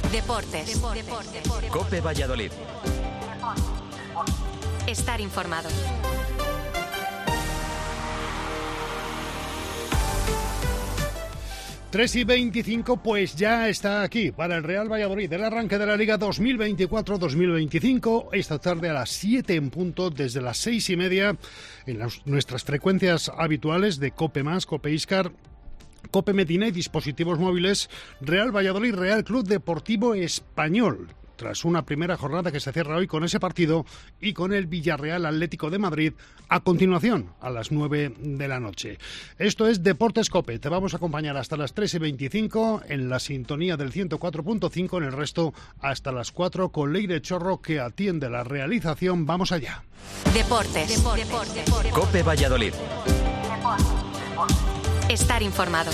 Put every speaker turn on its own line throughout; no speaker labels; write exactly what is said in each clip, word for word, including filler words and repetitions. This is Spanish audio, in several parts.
Deportes. Deportes.
COPE Valladolid.
Estar informado.
tres y veinticinco, pues ya está aquí para el Real Valladolid, el arranque de la Liga dos mil veinticuatro dos mil veinticinco, esta tarde a las siete en punto, desde las seis y media, en las, nuestras frecuencias habituales de COPE más, COPE Iscar, COPE Medina y dispositivos móviles. Real Valladolid, Real Club Deportivo Español. Tras una primera jornada que se cierra hoy con ese partido y con el Villarreal Atlético de Madrid a continuación a las nueve de la noche. Esto es Deportes COPE. Te vamos a acompañar hasta las tres y veinticinco en la sintonía del ciento cuatro punto cinco, en el resto hasta las cuatro con Leire Chorro, que atiende la realización. Vamos allá.
Deportes. Deportes. Deportes.
COPE Valladolid.
Estar informado.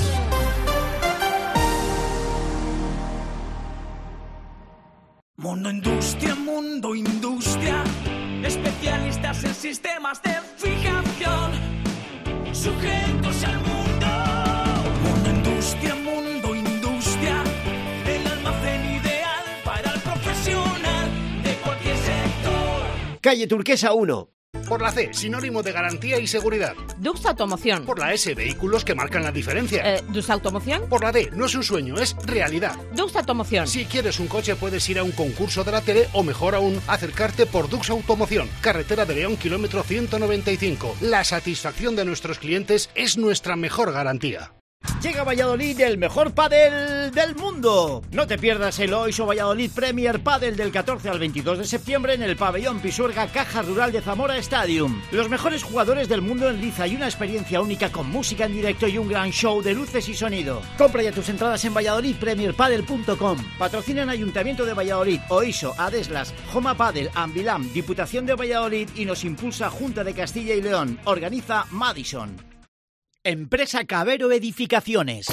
Mundo Industria, Mundo Industria, especialistas en sistemas de fijación, sujetos al mundo. Mundo Industria, Mundo Industria, el almacén ideal para el profesional de cualquier sector.
Calle Turquesa uno.
Por la C, sinónimo de garantía y seguridad.
Dux Automoción.
Por la S, vehículos que marcan la diferencia.
Eh, ¿Dux Automoción?
Por la D, no es un sueño, es realidad.
Dux Automoción.
Si quieres un coche, puedes ir a un concurso de la tele o, mejor aún, acercarte por Dux Automoción. Carretera de León, kilómetro ciento noventa y cinco. La satisfacción de nuestros clientes es nuestra mejor garantía.
Llega a Valladolid el mejor pádel del mundo. No te pierdas el Oiso Valladolid Premier Pádel del catorce al veintidós de septiembre en el pabellón Pisuerga Caja Rural de Zamora Stadium. Los mejores jugadores del mundo en liza y una experiencia única con música en directo y un gran show de luces y sonido. Compra ya tus entradas en valladolid premier padel punto com. Patrocinan Ayuntamiento de Valladolid, Oiso, Adeslas, Joma Padel, Ambilam, Diputación de Valladolid y nos impulsa Junta de Castilla y León. Organiza Madison. Empresa Cabero Edificaciones.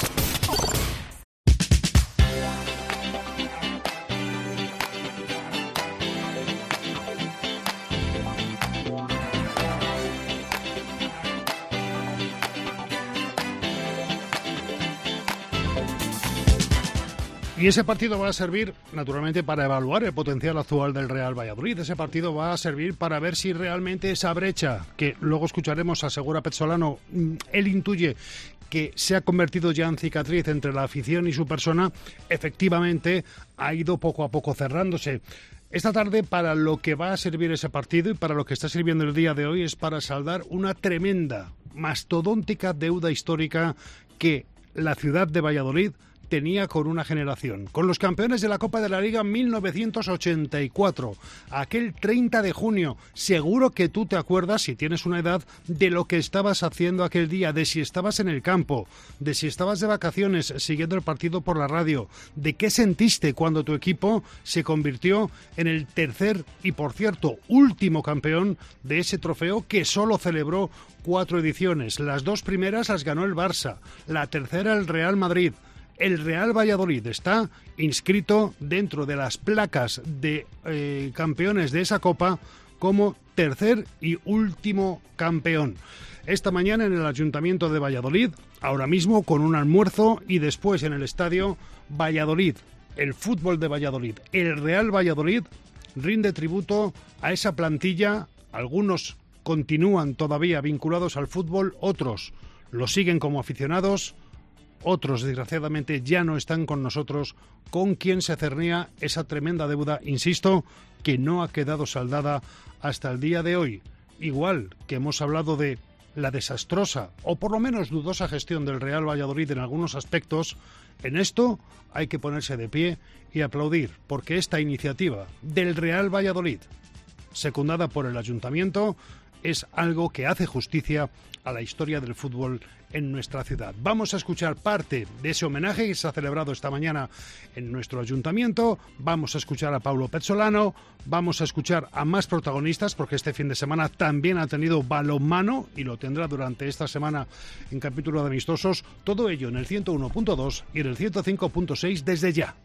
Y ese partido va a servir, naturalmente, para evaluar el potencial actual del Real Valladolid. Ese partido va a servir para ver si realmente esa brecha, que luego escucharemos, asegura Pezzolano, él intuye que se ha convertido ya en cicatriz entre la afición y su persona, efectivamente ha ido poco a poco cerrándose. Esta tarde, para lo que va a servir ese partido y para lo que está sirviendo el día de hoy, es para saldar una tremenda, mastodóntica deuda histórica que la ciudad de Valladolid tenía con una generación, con los campeones de la Copa de la Liga mil novecientos ochenta y cuatro, aquel treinta de junio. Seguro que tú te acuerdas, si tienes una edad, de lo que estabas haciendo aquel día, de si estabas en el campo, de si estabas de vacaciones siguiendo el partido por la radio, de qué sentiste cuando tu equipo se convirtió en el tercer y, por cierto, último campeón de ese trofeo que solo celebró cuatro ediciones. Las dos primeras las ganó el Barça, la tercera el Real Madrid. El Real Valladolid está inscrito dentro de las placas de eh, campeones de esa Copa como tercer y último campeón. Esta mañana en el Ayuntamiento de Valladolid, ahora mismo con un almuerzo, y después en el estadio Valladolid, el fútbol de Valladolid, el Real Valladolid rinde tributo a esa plantilla. Algunos continúan todavía vinculados al fútbol, otros lo siguen como aficionados. Otros, desgraciadamente, ya no están con nosotros, con quien se cernía esa tremenda deuda, insisto, que no ha quedado saldada hasta el día de hoy. Igual que hemos hablado de la desastrosa, o por lo menos dudosa gestión del Real Valladolid en algunos aspectos, en esto hay que ponerse de pie y aplaudir, porque esta iniciativa del Real Valladolid, secundada por el Ayuntamiento, es algo que hace justicia a la historia del fútbol en nuestra ciudad. Vamos a escuchar parte de ese homenaje que se ha celebrado esta mañana en nuestro ayuntamiento. Vamos a escuchar a Paulo Pezzolano, vamos a escuchar a más protagonistas, porque este fin de semana también ha tenido balonmano y lo tendrá durante esta semana en capítulo de amistosos. Todo ello en el ciento uno punto dos y en el ciento cinco punto seis desde ya.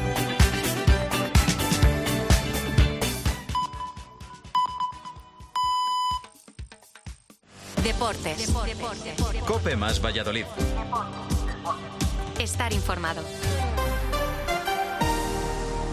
Deportes. Deportes.
COPE más Valladolid.
Estar informado.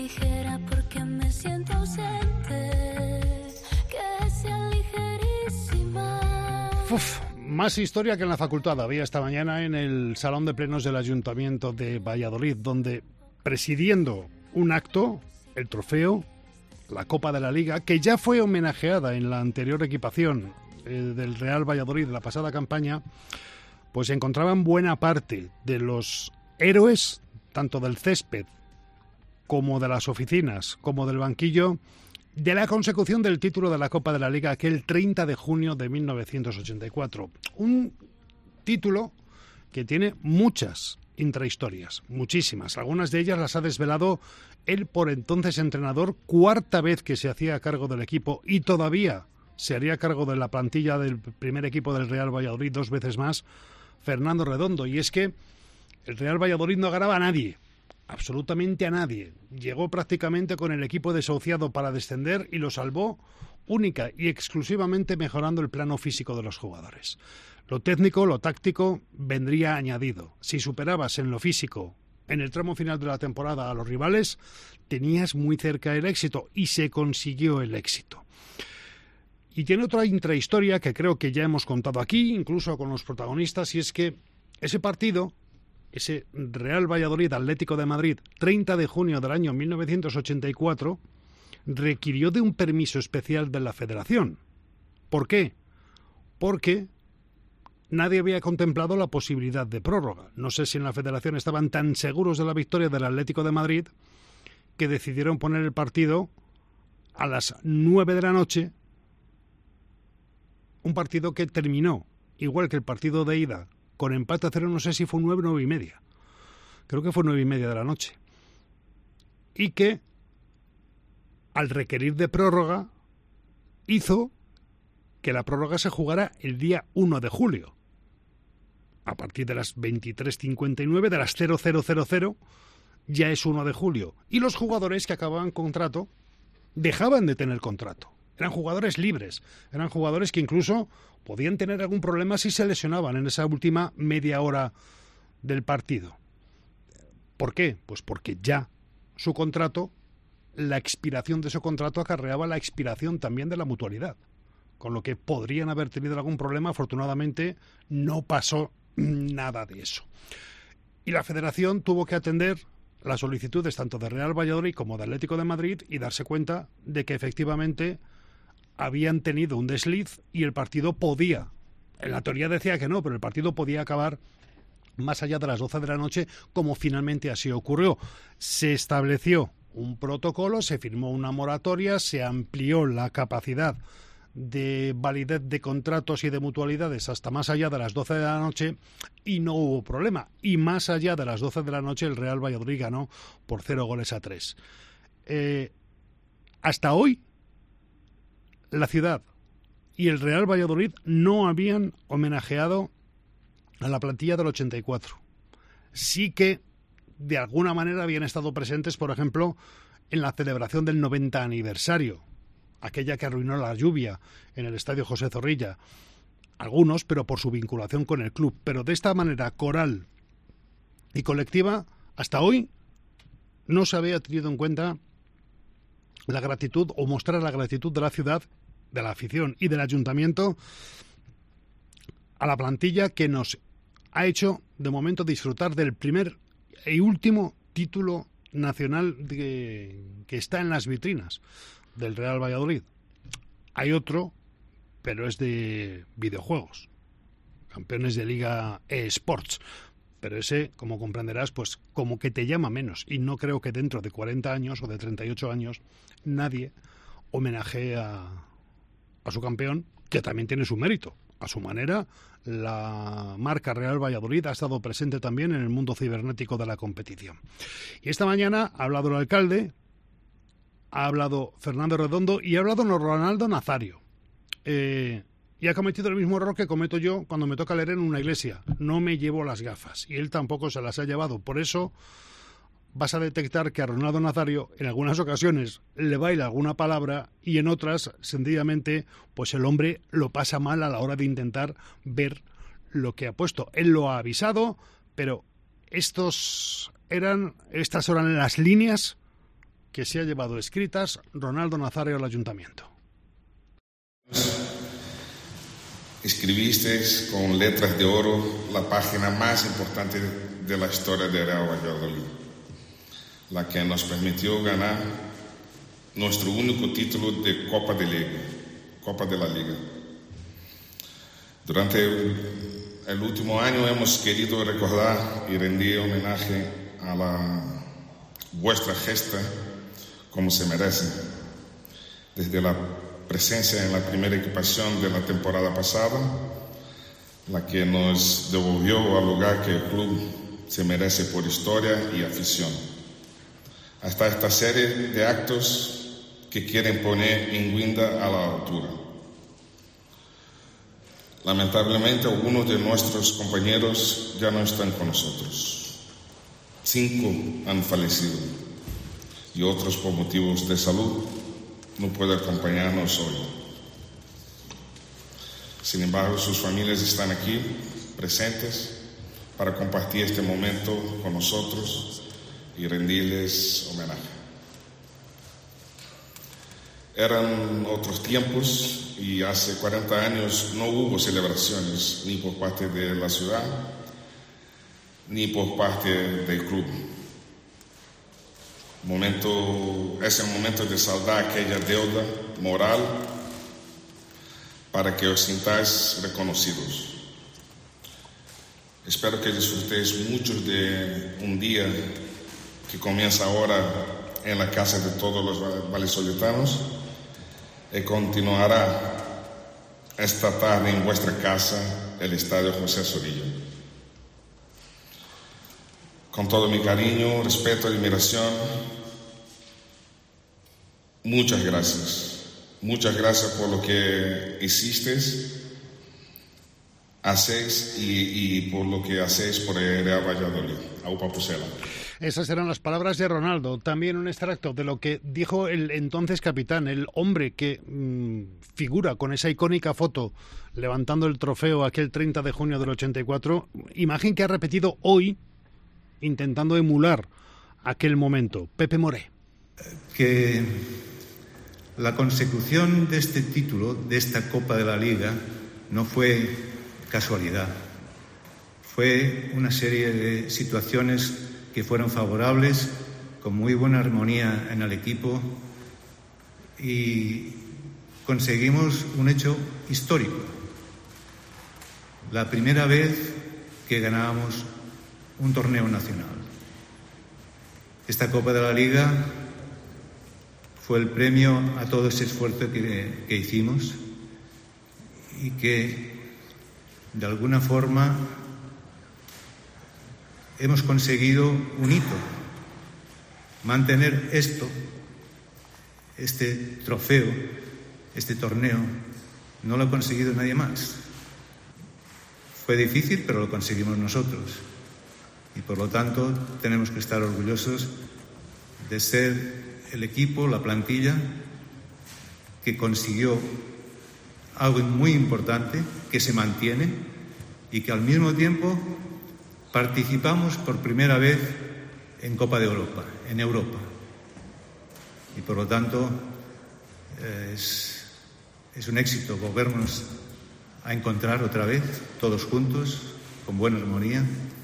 ligera porque me siento ausente, que sea ligerísima.
Uf, más historia que en la facultad. Había esta mañana en el Salón de Plenos del Ayuntamiento de Valladolid, donde, presidiendo un acto, el trofeo, la Copa de la Liga, que ya fue homenajeada en la anterior equipación eh, del Real Valladolid de la pasada campaña, pues se encontraban buena parte de los héroes, tanto del césped como de las oficinas, como del banquillo, de la consecución del título de la Copa de la Liga aquel treinta de junio de mil novecientos ochenta y cuatro. Un título que tiene muchas intrahistorias, muchísimas. Algunas de ellas las ha desvelado el por entonces entrenador, cuarta vez que se hacía cargo del equipo y todavía se haría cargo de la plantilla del primer equipo del Real Valladolid dos veces más, Fernando Redondo. Y es que el Real Valladolid no ganaba a nadie, absolutamente a nadie. Llegó prácticamente con el equipo desahuciado para descender y lo salvó única y exclusivamente mejorando el plano físico de los jugadores. Lo técnico, lo táctico vendría añadido. Si superabas en lo físico en el tramo final de la temporada a los rivales, tenías muy cerca el éxito y se consiguió el éxito. Y tiene otra intrahistoria que creo que ya hemos contado aquí, incluso con los protagonistas, y es que ese partido, ese Real Valladolid Atlético de Madrid, treinta de junio del año mil novecientos ochenta y cuatro, requirió de un permiso especial de la Federación. ¿Por qué? Porque nadie había contemplado la posibilidad de prórroga. No sé si en la Federación estaban tan seguros de la victoria del Atlético de Madrid que decidieron poner el partido a las nueve de la noche, un partido que terminó, igual que el partido de ida, con empate a cero. No sé si fue nueve, nueve y media. Creo que fue nueve y media de la noche. Y que, al requerir de prórroga, hizo que la prórroga se jugara el día uno de julio. A partir de las veintitrés cincuenta y nueve, de las cero cero cero cero, ya es uno de julio. Y los jugadores que acababan contrato dejaban de tener contrato. Eran jugadores libres, eran jugadores que incluso podían tener algún problema si se lesionaban en esa última media hora del partido. ¿Por qué? Pues porque ya su contrato, la expiración de su contrato acarreaba la expiración también de la mutualidad, con lo que podrían haber tenido algún problema. Afortunadamente no pasó nada de eso. Y la Federación tuvo que atender las solicitudes tanto de Real Valladolid como de Atlético de Madrid y darse cuenta de que efectivamente habían tenido un desliz y el partido podía, en la teoría decía que no, pero el partido podía acabar más allá de las doce de la noche, como finalmente así ocurrió. Se estableció un protocolo, se firmó una moratoria, se amplió la capacidad de validez de contratos y de mutualidades hasta más allá de las doce de la noche y no hubo problema. Y más allá de las doce de la noche el Real Valladolid ganó por cero goles a tres. Eh, hasta hoy la ciudad y el Real Valladolid no habían homenajeado a la plantilla del ochenta y cuatro. Sí que de alguna manera habían estado presentes, por ejemplo, en la celebración del noventa aniversario, aquella que arruinó la lluvia en el Estadio José Zorrilla. Algunos, pero por su vinculación con el club. Pero de esta manera coral y colectiva, hasta hoy no se había tenido en cuenta la gratitud o mostrar la gratitud de la ciudad, de la afición y del ayuntamiento a la plantilla que nos ha hecho de momento disfrutar del primer y último título nacional de, que está en las vitrinas del Real Valladolid. Hay otro, pero es de videojuegos, campeones de Liga eSports, pero ese, como comprenderás, pues como que te llama menos, y no creo que dentro de cuarenta años o de treinta y ocho años nadie homenajee a, a su campeón, que también tiene su mérito. A su manera, la marca Real Valladolid ha estado presente también en el mundo cibernético de la competición. Y esta mañana ha hablado el alcalde, ha hablado Fernando Redondo y ha hablado Ronaldo Nazario. Eh, y ha cometido el mismo error que cometo yo cuando me toca leer en una iglesia. No me llevo las gafas y él tampoco se las ha llevado. Por eso vas a detectar que a Ronaldo Nazario en algunas ocasiones le baila alguna palabra y en otras, sencillamente, pues el hombre lo pasa mal a la hora de intentar ver lo que ha puesto. Él lo ha avisado, pero estos eran, estas eran las líneas que se ha llevado escritas Ronaldo Nazario al ayuntamiento.
Escribiste con letras de oro la página más importante de la historia de Real Valladolid, la que nos permitió ganar nuestro único título de Copa de Liga, Copa de la Liga. Durante el último año hemos querido recordar y rendir homenaje a la vuestra gesta como se merece, desde la presencia en la primera equipación de la temporada pasada, la que nos devolvió al lugar que el club se merece por historia y afición, hasta esta serie de actos que quieren poner en Guinda a la altura. Lamentablemente, algunos de nuestros compañeros ya no están con nosotros. Cinco han fallecido y otros por motivos de salud no puede acompañarnos hoy. Sin embargo, sus familias están aquí, presentes, para compartir este momento con nosotros y rendirles homenaje. Eran otros tiempos y hace cuarenta años no hubo celebraciones ni por parte de la ciudad ni por parte del club. Momento, es el momento de saldar aquella deuda moral para que os sintáis reconocidos. Espero que disfrutéis mucho de un día que comienza ahora en la casa de todos los vallisoletanos y continuará esta tarde en vuestra casa, el Estadio José Zorrilla. Con todo mi cariño, respeto y admiración, muchas gracias. Muchas gracias por lo que hicisteis, hacéis y, y por lo que hacéis por el Real Valladolid. Aupa Pucela.
Esas eran las palabras de Ronaldo. También un extracto de lo que dijo el entonces capitán, el hombre que mmm, figura con esa icónica foto levantando el trofeo aquel treinta de junio del ochenta y cuatro. Imagen que ha repetido hoy intentando emular aquel momento. Pepe Moré.
Que la consecución de este título, de esta Copa de la Liga, no fue casualidad. Fue una serie de situaciones que fueron favorables, con muy buena armonía en el equipo, y conseguimos un hecho histórico. La primera vez que ganábamos un torneo nacional. Esta Copa de la Liga fue el premio a todo ese esfuerzo que, que hicimos y que, de alguna forma, hemos conseguido un hito. Mantener esto, este trofeo, este torneo, no lo ha conseguido nadie más. Fue difícil, pero lo conseguimos nosotros. Y por lo tanto tenemos que estar orgullosos de ser el equipo, la plantilla, que consiguió algo muy importante, que se mantiene y que al mismo tiempo participamos por primera vez en Copa de Europa, en Europa. Y por lo tanto es, es un éxito volvernos a encontrar otra vez, todos juntos, con buena armonía.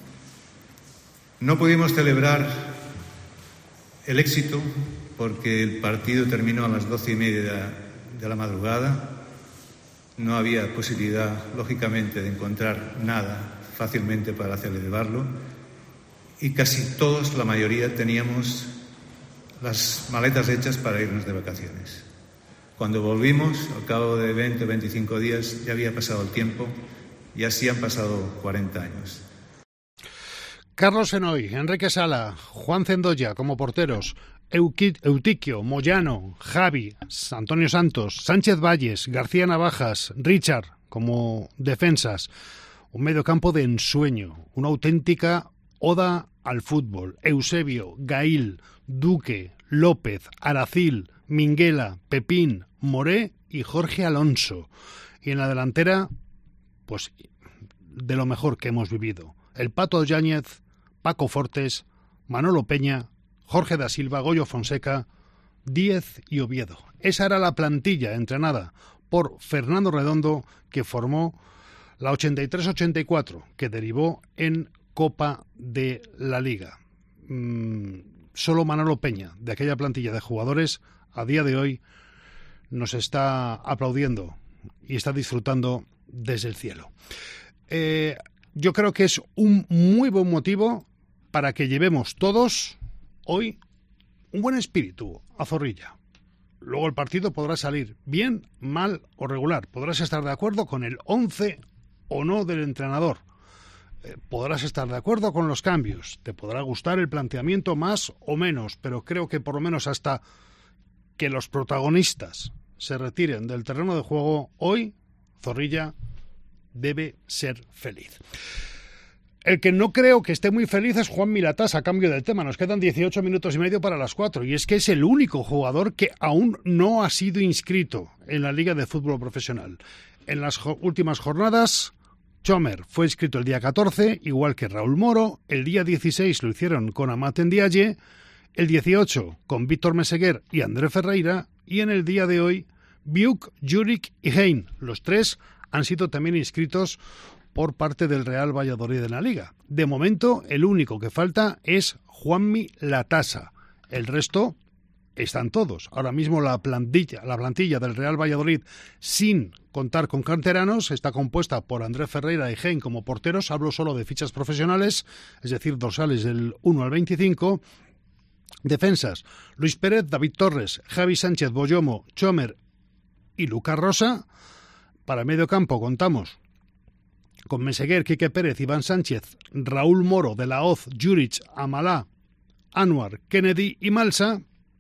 No pudimos celebrar el éxito porque el partido terminó a las doce y media de la madrugada. No había posibilidad, lógicamente, de encontrar nada fácilmente para celebrarlo. Y casi todos, la mayoría, teníamos las maletas hechas para irnos de vacaciones. Cuando volvimos, al cabo de veinte o veinticinco días, ya había pasado el tiempo y así han pasado cuarenta años.
Carlos Enoy, Enrique Sala, Juan Cendoya como porteros, Eutiquio, Moyano, Javi, Antonio Santos, Sánchez Valles, García Navajas, Richard como defensas. Un mediocampo de ensueño, una auténtica oda al fútbol. Eusebio, Gail, Duque, López, Aracil, Minguela, Pepín, Moré y Jorge Alonso. Y en la delantera, pues de lo mejor que hemos vivido. El Pato Yáñez, Paco Fortes, Manolo Peña, Jorge da Silva, Goyo Fonseca Díez y Oviedo. Esa era la plantilla entrenada por Fernando Redondo que formó la ochenta y tres ochenta y cuatro, que derivó en Copa de la Liga. Mm, solo Manolo Peña, de aquella plantilla de jugadores, a día de hoy nos está aplaudiendo y está disfrutando desde el cielo. Eh, yo creo que es un muy buen motivo para que llevemos todos hoy un buen espíritu a Zorrilla. Luego el partido podrá salir bien, mal o regular. Podrás estar de acuerdo con el once o no del entrenador. Eh, podrás estar de acuerdo con los cambios. Te podrá gustar el planteamiento más o menos, pero creo que por lo menos hasta que los protagonistas se retiren del terreno de juego, hoy Zorrilla debe ser feliz. El que no creo que esté muy feliz es Juanmi Latasa, a cambio del tema. Nos quedan dieciocho minutos y medio para las cuatro, y es que es el único jugador que aún no ha sido inscrito en la Liga de Fútbol Profesional. En las jo- últimas jornadas, Chomer fue inscrito el día catorce, igual que Raúl Moro. El día dieciséis lo hicieron con Amat Ndiaye, el dieciocho con Víctor Meseguer y André Ferreira, y en el día de hoy, Biuk, Juric y Hein. Los tres han sido también inscritos por parte del Real Valladolid en la Liga. De momento, el único que falta es Juanmi Latasa. El resto están todos. Ahora mismo la plantilla, la plantilla del Real Valladolid, sin contar con canteranos, está compuesta por Andrés Ferreira y Hein como porteros. Hablo solo de fichas profesionales, es decir, dorsales del uno al veinticinco. Defensas: Luis Pérez, David Torres, Javi Sánchez, Boyomo, Chomer y Lucas Rosa. Para medio campo contamos con Meseguer, Quique Pérez, Iván Sánchez, Raúl Moro, De la Hoz, Juric, Amalá, Anwar, Kennedy y Malsa.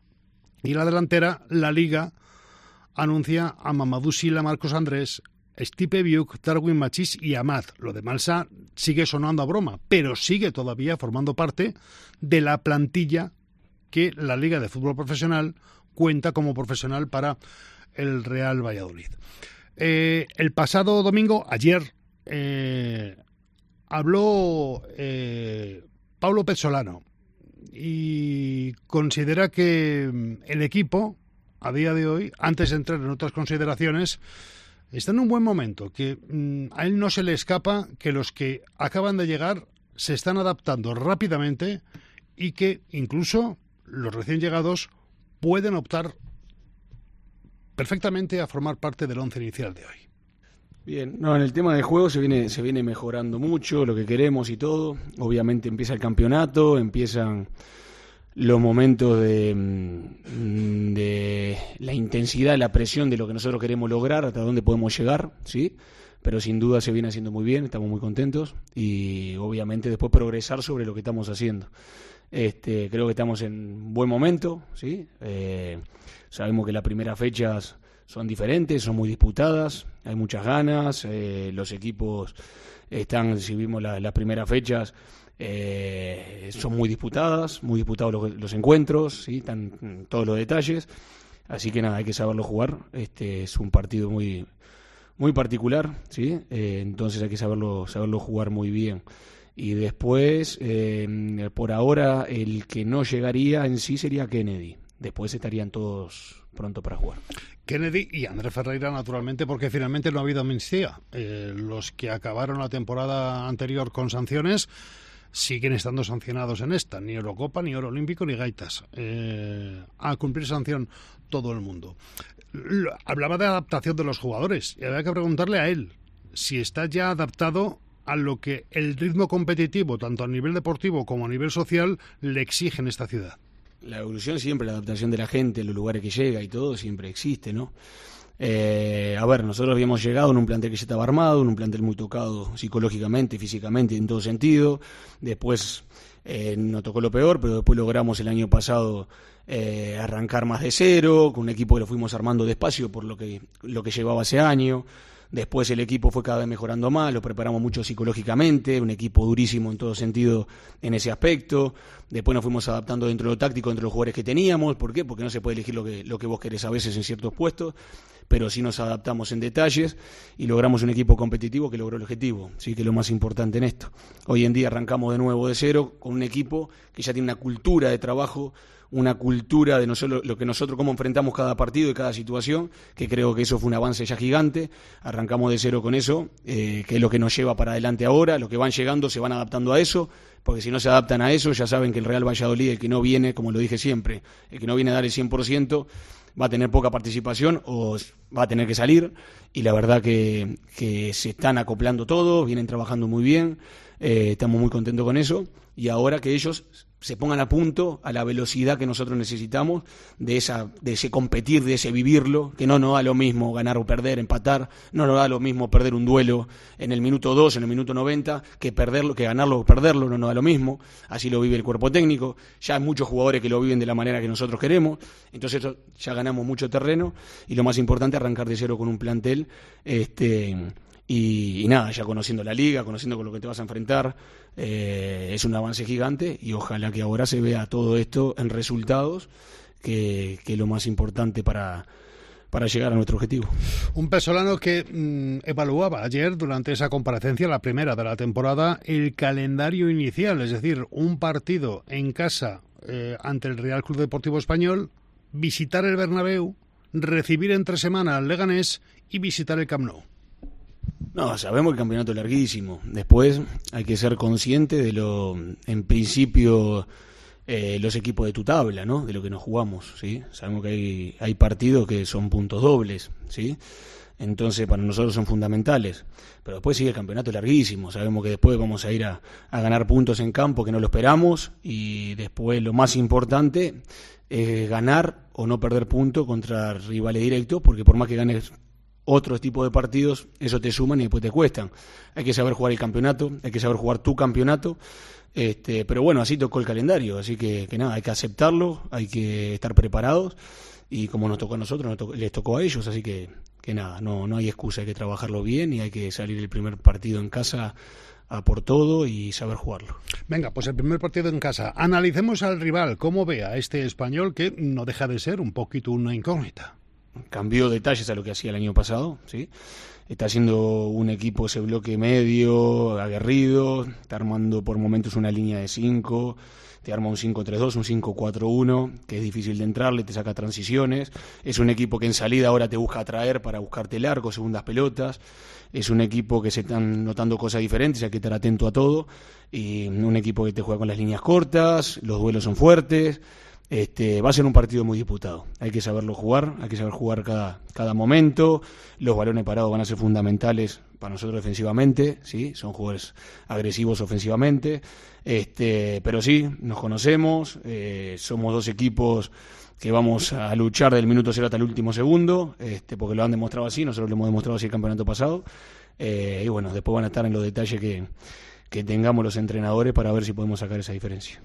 Y la delantera, la Liga anuncia a Mamadou Sila, Marcos Andrés, Stipe Biuk, Darwin Machís y Amat. Lo de Malsa sigue sonando a broma, pero sigue todavía formando parte de la plantilla que la Liga de Fútbol Profesional cuenta como profesional para el Real Valladolid. Eh, el pasado domingo, ayer, eh, habló eh, Paulo Pezzolano y considera que el equipo, a día de hoy, antes de entrar en otras consideraciones, está en un buen momento, que mmm, a él no se le escapa que los que acaban de llegar se están adaptando rápidamente y que incluso los recién llegados pueden optar perfectamente a formar parte del once inicial de hoy.
Bien, no, en el tema de juego se viene, se viene mejorando mucho, lo que queremos y todo. Obviamente empieza el campeonato, empiezan los momentos de, de la intensidad, la presión de lo que nosotros queremos lograr, hasta dónde podemos llegar, ¿sí? Pero sin duda se viene haciendo muy bien, estamos muy contentos y obviamente después progresar sobre lo que estamos haciendo. Este, creo que estamos en buen momento, ¿sí? Eh, sabemos que las primeras fechas son diferentes, son muy disputadas, hay muchas ganas, eh, los equipos están, si vimos la, las primeras fechas, eh, son muy disputadas, muy disputados los, los encuentros, ¿sí? Están todos los detalles, así que nada, hay que saberlo jugar. Este es un partido muy muy particular, ¿sí? Eh, entonces hay que saberlo saberlo jugar muy bien. Y después, eh, por ahora, el que no llegaría en sí sería Kennedy. Después estarían todos pronto para jugar.
Kennedy y Andrés Ferreira, naturalmente, porque finalmente no ha habido amnistía. Eh, los que acabaron la temporada anterior con sanciones siguen estando sancionados en esta. Ni Eurocopa, ni Oro Olímpico, ni gaitas. Eh, a cumplir sanción todo el mundo. Hablaba de adaptación de los jugadores y había que preguntarle a él si está ya adaptado a lo que el ritmo competitivo, tanto a nivel deportivo como a nivel social, le exige en esta ciudad.
La evolución siempre, la adaptación de la gente, los lugares que llega y todo, siempre existe, ¿no? Eh, a ver, nosotros habíamos llegado en un plantel que ya estaba armado, en un plantel muy tocado psicológicamente, físicamente, en todo sentido. Después eh, nos tocó lo peor, pero después logramos el año pasado eh, arrancar más de cero, con un equipo que lo fuimos armando despacio por lo que, lo que llevaba ese año. Después el equipo fue cada vez mejorando más, lo preparamos mucho psicológicamente, un equipo durísimo en todo sentido en ese aspecto. Después nos fuimos adaptando dentro de lo táctico, dentro de los jugadores que teníamos. ¿Por qué? Porque no se puede elegir lo que, lo que vos querés a veces en ciertos puestos, pero sí nos adaptamos en detalles y logramos un equipo competitivo que logró el objetivo, sí, que es lo más importante en esto. Hoy en día arrancamos de nuevo de cero con un equipo que ya tiene una cultura de trabajo una cultura de nosotros, lo que nosotros, cómo enfrentamos cada partido y cada situación, que creo que eso fue un avance ya gigante. Arrancamos de cero con eso, eh, que es lo que nos lleva para adelante ahora. Los que van llegando se van adaptando a eso, porque si no se adaptan a eso, ya saben que el Real Valladolid, el que no viene, como lo dije siempre, el que no viene a dar el cien por ciento, va a tener poca participación o va a tener que salir, y la verdad que, que se están acoplando todos, vienen trabajando muy bien, eh, estamos muy contentos con eso, y ahora que ellos se pongan a punto a la velocidad que nosotros necesitamos, de esa de ese competir, de ese vivirlo, que no nos da lo mismo ganar o perder, empatar, no nos da lo mismo perder un duelo en el minuto dos, en el minuto noventa, que perderlo, que ganarlo o perderlo, no nos da lo mismo. Así lo vive el cuerpo técnico, ya hay muchos jugadores que lo viven de la manera que nosotros queremos, entonces ya ganamos mucho terreno, y lo más importante, arrancar de cero con un plantel, este Y, y nada, ya conociendo la liga, conociendo con lo que te vas a enfrentar, eh, es un avance gigante, y ojalá que ahora se vea todo esto en resultados, que, que es lo más importante para, para llegar a nuestro objetivo.
Un pesolano que mmm, evaluaba ayer, durante esa comparecencia, la primera de la temporada, el calendario inicial, es decir, un partido en casa eh, ante el Real Club Deportivo Español, visitar el Bernabéu, recibir entre semana al Leganés y visitar el Camp Nou.
No, sabemos que el campeonato es larguísimo. Después hay que ser consciente de lo, en principio, eh, los equipos de tu tabla, ¿no? De lo que nos jugamos, ¿sí? Sabemos que hay, hay partidos que son puntos dobles, ¿sí? Entonces para nosotros son fundamentales. Pero después sigue el campeonato larguísimo. Sabemos que después vamos a ir a, a ganar puntos en campo que no lo esperamos, y después lo más importante es ganar o no perder puntos contra rivales directos, porque por más que ganes otros tipos de partidos, eso te suman y después te cuestan. Hay que saber jugar el campeonato, hay que saber jugar tu campeonato, este, pero bueno, así tocó el calendario, así que, que nada, hay que aceptarlo, hay que estar preparados, y como nos tocó a nosotros, nos tocó, les tocó a ellos, así que, que nada, no, no hay excusa, hay que trabajarlo bien y hay que salir el primer partido en casa a por todo y saber jugarlo.
Venga, pues el primer partido en casa. Analicemos al rival, cómo ve a este Español, que no deja de ser un poquito una incógnita.
Cambió detalles a lo que hacía el año pasado, ¿sí? Está haciendo un equipo, ese bloque medio, aguerrido, está armando por momentos una línea de cinco, te arma un cinco tres dos, un cinco cuatro uno, que es difícil de entrarle, te saca transiciones. Es un equipo que en salida ahora te busca atraer para buscarte el arco, segundas pelotas. Es un equipo que se están notando cosas diferentes, hay que estar atento a todo. Y un equipo que te juega con las líneas cortas, los duelos son fuertes. Este, va a ser un partido muy disputado, hay que saberlo jugar, hay que saber jugar cada, cada momento. Los balones parados van a ser fundamentales para nosotros defensivamente, ¿sí? Son jugadores agresivos ofensivamente, este, pero sí, nos conocemos, eh, somos dos equipos que vamos a luchar del minuto cero hasta el último segundo, este, porque lo han demostrado así, nosotros lo hemos demostrado así el campeonato pasado, eh, y bueno, después van a estar en los detalles que, que tengamos los entrenadores para ver si podemos sacar esa diferencia.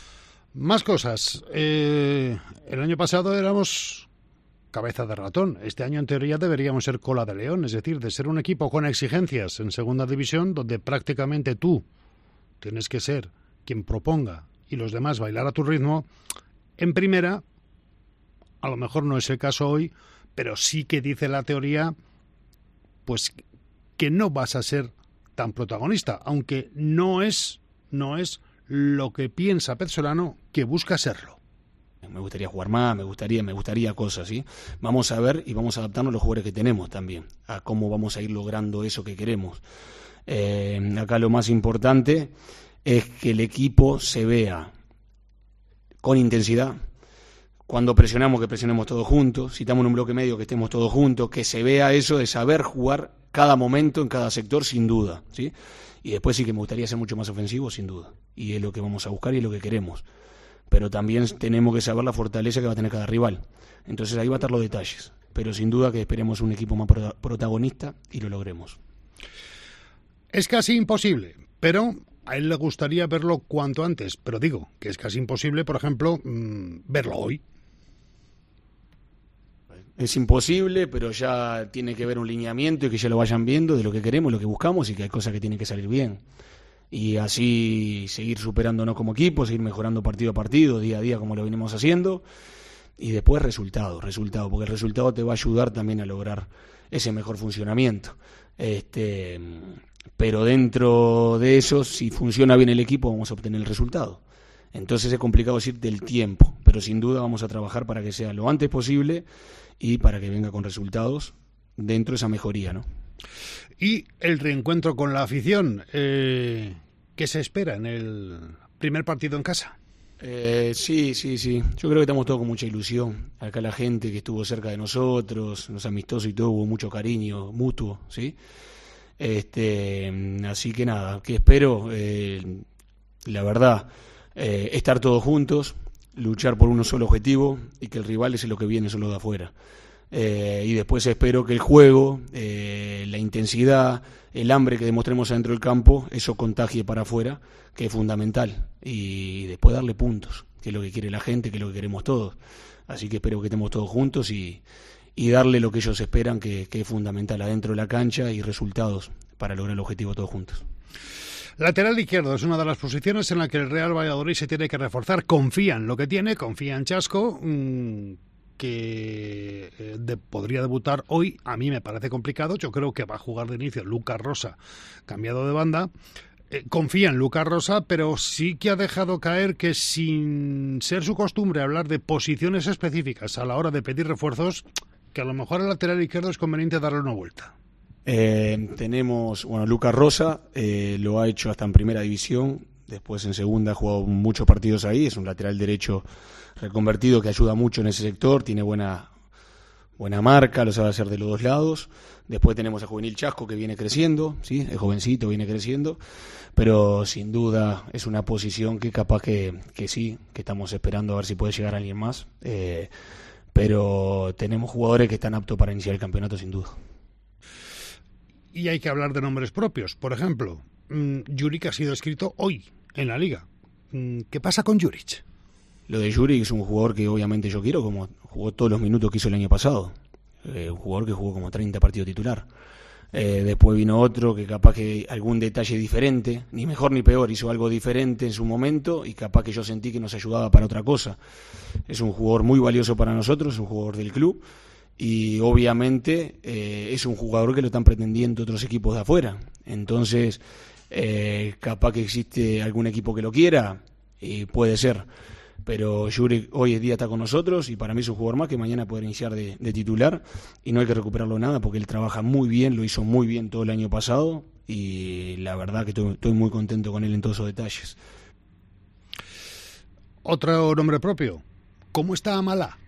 Más cosas. Eh, el año pasado éramos cabeza de ratón. Este año, en teoría, deberíamos ser cola de león. Es decir, de ser un equipo con exigencias en segunda división, donde prácticamente tú tienes que ser quien proponga y los demás bailar a tu ritmo. En primera, a lo mejor no es el caso hoy, pero sí que dice la teoría, pues, que no vas a ser tan protagonista, aunque no es, no es lo que piensa Pezzolano, que busca serlo.
Me gustaría jugar más, me gustaría, me gustaría cosas, ¿sí? Vamos a ver y vamos a adaptarnos a los jugadores que tenemos también, a cómo vamos a ir logrando eso que queremos. Eh, acá lo más importante es que el equipo se vea con intensidad. Cuando presionamos, que presionemos todos juntos. Si estamos en un bloque medio, que estemos todos juntos. Que se vea eso de saber jugar cada momento en cada sector, sin duda, ¿sí? Y después sí que me gustaría ser mucho más ofensivo, sin duda. Y es lo que vamos a buscar y es lo que queremos. Pero también tenemos que saber la fortaleza que va a tener cada rival. Entonces ahí va a estar los detalles. Pero sin duda que esperemos un equipo más protagonista y lo logremos.
Es casi imposible, pero a él le gustaría verlo cuanto antes. Pero digo que es casi imposible, por ejemplo, mmm, verlo hoy.
Es imposible, pero ya tiene que ver un lineamiento y que ya lo vayan viendo de lo que queremos, lo que buscamos, y que hay cosas que tienen que salir bien. Y así seguir superándonos como equipo, seguir mejorando partido a partido, día a día, como lo venimos haciendo. Y después resultado, resultado, porque el resultado te va a ayudar también a lograr ese mejor funcionamiento. Este, pero dentro de eso, si funciona bien el equipo, vamos a obtener el resultado. Entonces es complicado decir del tiempo, pero sin duda vamos a trabajar para que sea lo antes posible y para que venga con resultados dentro de esa mejoría, ¿no?
Y el reencuentro con la afición, eh, ¿qué se espera en el primer partido en casa?
Eh, sí, sí, sí. Yo creo que estamos todos con mucha ilusión. Acá la gente que estuvo cerca de nosotros, los amistosos y todo, hubo mucho cariño mutuo, ¿sí? Este, así que nada, que espero, eh, la verdad, eh, estar todos juntos, luchar por un solo objetivo y que el rival es lo que viene solo de afuera. Eh, y después espero que el juego, eh, la intensidad, el hambre que demostremos adentro del campo, eso contagie para afuera, que es fundamental, y después darle puntos, que es lo que quiere la gente, que es lo que queremos todos. Así que espero que estemos todos juntos y, y darle lo que ellos esperan, que, que es fundamental adentro de la cancha, y resultados para lograr el objetivo todos juntos.
Lateral izquierdo es una de las posiciones en la que el Real Valladolid se tiene que reforzar. Confía en lo que tiene, confía en Chasco, mmm, que eh, de, podría debutar hoy. A mí me parece complicado. Yo creo que va a jugar de inicio Lucas Rosa, cambiado de banda. Eh, confía en Lucas Rosa, pero sí que ha dejado caer que, sin ser su costumbre hablar de posiciones específicas a la hora de pedir refuerzos, que a lo mejor al lateral izquierdo es conveniente darle una vuelta.
Eh, tenemos, bueno, Lucas Rosa eh, lo ha hecho hasta en primera división, después en segunda ha jugado muchos partidos ahí, es un lateral derecho reconvertido que ayuda mucho en ese sector, tiene buena buena marca, lo sabe hacer de los dos lados. Después tenemos a Juvenil Chasco, que viene creciendo, sí, es jovencito, viene creciendo, pero sin duda es una posición que capaz que, que sí, que estamos esperando a ver si puede llegar alguien más, eh, pero tenemos jugadores que están aptos para iniciar el campeonato sin duda.
Y hay que hablar de nombres propios. Por ejemplo, mmm, Juric ha sido escrito hoy en la Liga. ¿Qué pasa con Juric?
Lo de Juric es un jugador que obviamente yo quiero, como jugó todos los minutos que hizo el año pasado. Eh, un jugador que jugó como treinta partidos titular. Eh, después vino otro que capaz que algún detalle diferente, ni mejor ni peor, hizo algo diferente en su momento y capaz que yo sentí que nos ayudaba para otra cosa. Es un jugador muy valioso para nosotros, es un jugador del club. Y obviamente eh, es un jugador que lo están pretendiendo otros equipos de afuera. Entonces, eh, capaz que existe algún equipo que lo quiera, y puede ser. Pero Juric hoy en día está con nosotros y para mí es un jugador más que mañana puede iniciar de, de titular y no hay que recuperarlo nada porque él trabaja muy bien, lo hizo muy bien todo el año pasado y la verdad que estoy, estoy muy contento con él en todos esos detalles.
Otro nombre propio, ¿cómo está Amalá?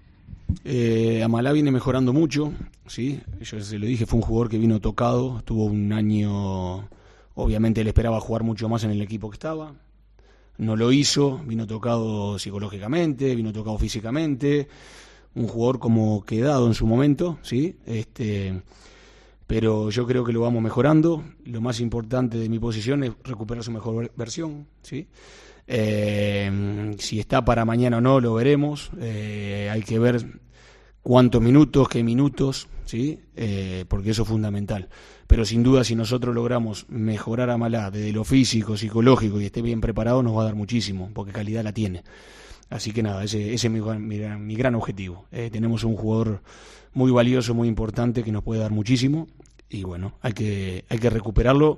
Eh, Amalá viene mejorando mucho, sí, yo se lo dije, fue un jugador que vino tocado, tuvo un año, obviamente él esperaba jugar mucho más en el equipo que estaba, no lo hizo, vino tocado psicológicamente, vino tocado físicamente, un jugador como quedado en su momento, sí, este, pero yo creo que lo vamos mejorando, lo más importante de mi posición es recuperar su mejor versión, sí. Eh, si está para mañana o no lo veremos, eh, hay que ver cuántos minutos, qué minutos, ¿sí? Eh, porque eso es fundamental, pero sin duda si nosotros logramos mejorar a Amalá desde lo físico, psicológico y esté bien preparado nos va a dar muchísimo, porque calidad la tiene, así que nada, ese, ese es mi, mi, mi gran objetivo. Eh, tenemos un jugador muy valioso, muy importante que nos puede dar muchísimo y bueno, hay que, hay que recuperarlo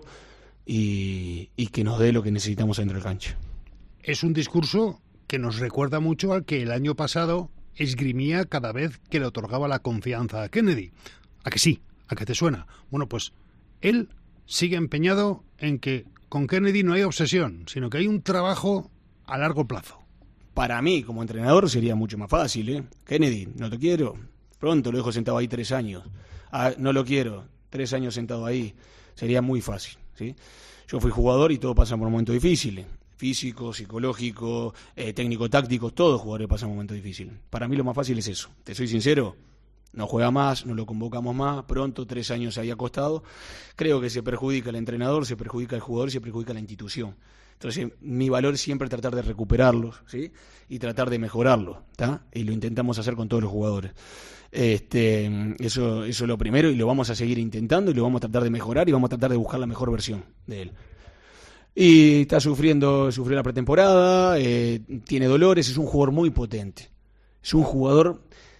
y, y que nos dé lo que necesitamos dentro del cancha.
Es un discurso que nos recuerda mucho al que el año pasado esgrimía cada vez que le otorgaba la confianza a Kennedy. ¿A que sí? ¿A que te suena? Bueno, pues él sigue empeñado en que con Kennedy no hay obsesión, sino que hay un trabajo a largo plazo.
Para mí, como entrenador, sería mucho más fácil, ¿eh? Kennedy, no te quiero. Pronto lo dejo sentado ahí tres años. Ah, no lo quiero. Tres años sentado ahí. Sería muy fácil, ¿sí? Yo fui jugador y todos pasan por momentos difíciles. Físico, psicológico, eh, técnico-tácticos, todos los jugadores pasan momentos difíciles. Para mí lo más fácil es eso. Te soy sincero, no juega más, no lo convocamos más, pronto, tres años se había costado. Creo que se perjudica el entrenador, se perjudica el jugador y se perjudica la institución. Entonces, mi valor es siempre tratar de recuperarlos, ¿sí? Y tratar de mejorarlos, ¿tá? Y lo intentamos hacer con todos los jugadores. Este, eso, eso es lo primero y lo vamos a seguir intentando y lo vamos a tratar de mejorar y vamos a tratar de buscar la mejor versión de él. Y está sufriendo, sufrió la pretemporada, eh, tiene dolores, es un jugador muy potente. Es un jugador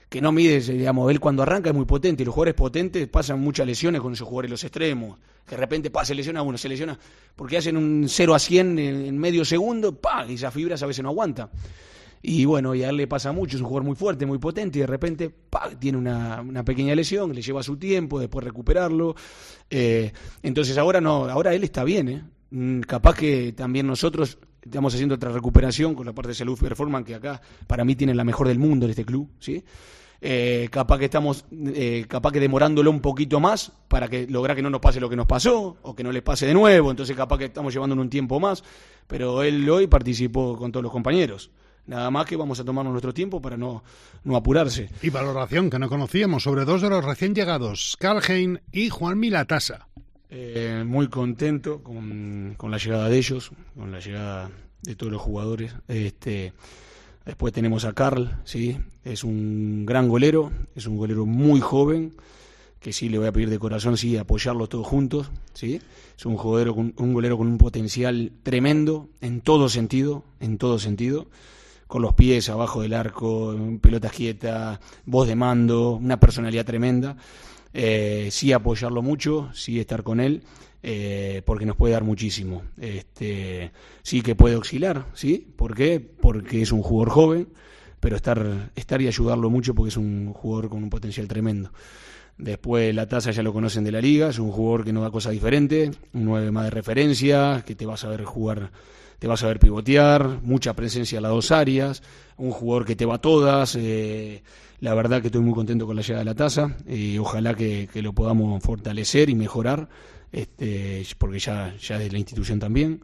que no mides, digamos, él cuando arranca es muy potente, y los jugadores potentes pasan muchas lesiones con esos jugadores los extremos, que de repente pa, se lesiona uno, se lesiona, porque hacen un cero a cien en, en medio segundo, pa, y esas fibras a veces no aguantan. Y bueno, y a él le pasa mucho, es un jugador muy fuerte, muy potente, y de repente pa, tiene una, una pequeña lesión, le lleva su tiempo, después recuperarlo. Eh, entonces ahora no, ahora él está bien, ¿eh? Mm, capaz que también nosotros estamos haciendo otra recuperación con la parte de salud performance, que acá para mí tienen la mejor del mundo en este club, ¿sí? Eh, capaz que estamos eh, capaz que demorándolo un poquito más para que lograr que no nos pase lo que nos pasó o que no les pase de nuevo, entonces capaz que estamos llevándolo un tiempo más, pero él hoy participó con todos los compañeros. Nada más que vamos a tomarnos nuestro tiempo para no, no apurarse.
Y valoración que no conocíamos sobre dos de los recién llegados, Karl-Heinz y Juanmi Latasa.
Eh, muy contento con, con la llegada de ellos, con la llegada de todos los jugadores. Este, después tenemos a Karl, ¿sí? Es un gran golero, es un golero muy joven, que sí le voy a pedir de corazón, sí, apoyarlos todos juntos, ¿sí? Es un golero, con, un golero con un potencial tremendo, en todo sentido, en todo sentido, con los pies abajo del arco, pelotas quietas, voz de mando, una personalidad tremenda. Eh, sí apoyarlo mucho, sí estar con él, eh, porque nos puede dar muchísimo. Este, sí que puede oscilar, ¿sí? ¿Por qué? Porque es un jugador joven, pero estar, estar y ayudarlo mucho porque es un jugador con un potencial tremendo. Después Latasa ya lo conocen de la liga, es un jugador que no da cosas diferentes, un nueve más de referencia, que te va a saber jugar, te va a saber pivotear, mucha presencia en las dos áreas, un jugador que te va a todas. Eh, la verdad que estoy muy contento con la llegada de Latasa y ojalá que, que lo podamos fortalecer y mejorar, este, porque ya, ya es la institución también.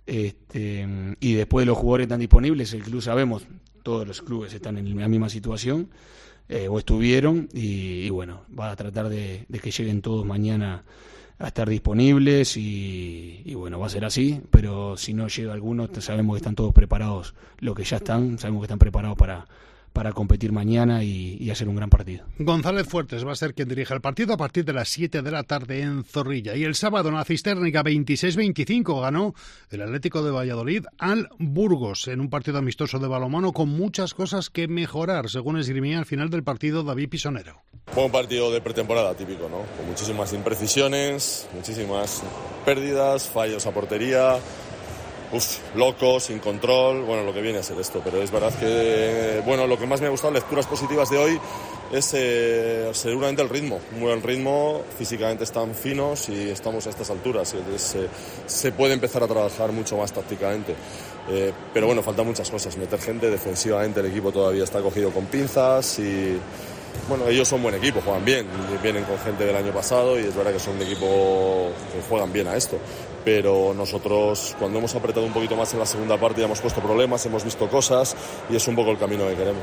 Este, y después de los jugadores que están disponibles, el club sabemos, todos los clubes están en la misma situación, eh, o estuvieron, y, y bueno, va a tratar de, de que lleguen todos mañana a estar disponibles y, y bueno, va a ser así, pero si no llega alguno, sabemos que están todos preparados, los que ya están, sabemos que están preparados para, para competir mañana y, y hacer un gran partido.
González Fuertes va a ser quien dirija el partido a partir de las siete de la tarde en Zorrilla. Y el sábado en la Cisternica veintiséis veinticinco ganó el Atlético de Valladolid al Burgos en un partido amistoso de balonmano con muchas cosas que mejorar, según esgrimía al final del partido David Pisonero.
Fue un partido de pretemporada típico, ¿no? Con muchísimas imprecisiones, muchísimas pérdidas, fallos a portería. Uf, loco, sin control, bueno, lo que viene a ser esto, pero es verdad que, bueno, lo que más me ha gustado, lecturas positivas de hoy, es eh, seguramente el ritmo, un buen ritmo, físicamente están finos y estamos a estas alturas, entonces eh, se puede empezar a trabajar mucho más tácticamente, eh, pero bueno, faltan muchas cosas, meter gente, defensivamente el equipo todavía está cogido con pinzas y... Bueno, ellos son buen equipo, juegan bien, vienen con gente del año pasado y es verdad que son un equipo que juegan bien a esto. Pero nosotros, cuando hemos apretado un poquito más en la segunda parte, ya hemos puesto problemas, hemos visto cosas y es un poco el camino que queremos.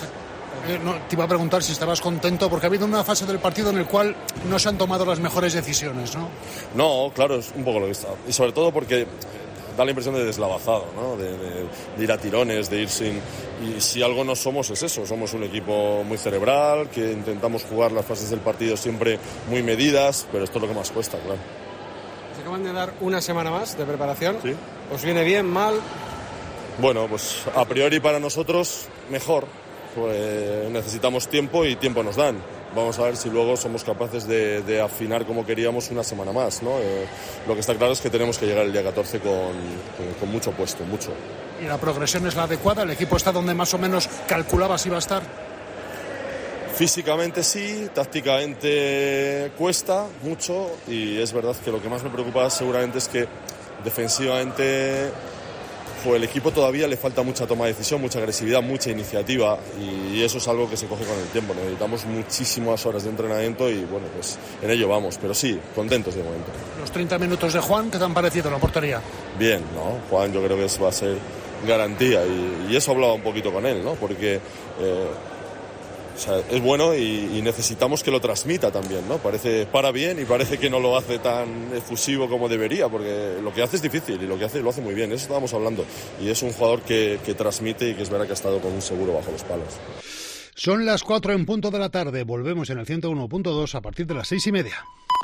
Eh, no, te iba a preguntar si estabas contento, porque ha habido una fase del partido en el cual no se han tomado las mejores decisiones, ¿no?
No, claro, es un poco lo que está. Y sobre todo porque da la impresión de deslavazado, ¿no? De, de, de ir a tirones, de ir sin... Y si algo no somos es eso, somos un equipo muy cerebral, que intentamos jugar las fases del partido siempre muy medidas, pero esto es lo que más cuesta, claro.
Se acaban de dar una semana más de preparación.
¿Sí?
¿Os viene bien, mal?
Bueno, pues a priori para nosotros mejor. Pues necesitamos tiempo y tiempo nos dan. Vamos a ver si luego somos capaces de, de afinar como queríamos una semana más, ¿no? Eh, lo que está claro es que tenemos que llegar el día catorce con, con, con mucho puesto, mucho.
¿Y la progresión es la adecuada? ¿El equipo está donde más o menos calculabas iba a estar?
Físicamente sí, tácticamente cuesta mucho y es verdad que lo que más me preocupa seguramente es que defensivamente... Pues el equipo todavía le falta mucha toma de decisión, mucha agresividad, mucha iniciativa y eso es algo que se coge con el tiempo. Necesitamos muchísimas horas de entrenamiento y bueno, pues en ello vamos, pero sí, contentos de momento.
Los treinta minutos de Juan, ¿qué te han parecido en la portería?
Bien, ¿no? Juan yo creo que eso va a ser garantía y, y eso hablaba un poquito con él, ¿no? Porque eh, o sea, es bueno y, y necesitamos que lo transmita también, ¿no? Parece para bien y parece que no lo hace tan efusivo como debería, porque lo que hace es difícil y lo que hace lo hace muy bien, eso estábamos hablando. Y es un jugador que, que transmite y que es verdad que ha estado con un seguro bajo los palos.
Son las cuatro en punto de la tarde, volvemos en el ciento uno punto dos a partir de las seis y media.